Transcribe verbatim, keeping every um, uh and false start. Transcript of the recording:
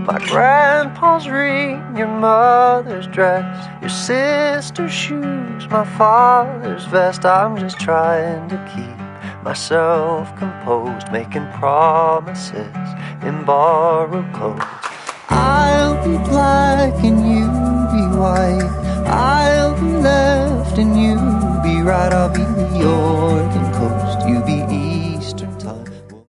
My grandpa's ring, your mother's dress, your sister's shoes, my father's vest. I'm just trying to keep myself composed, making promises in borrowed clothes. I'll be black and you be white,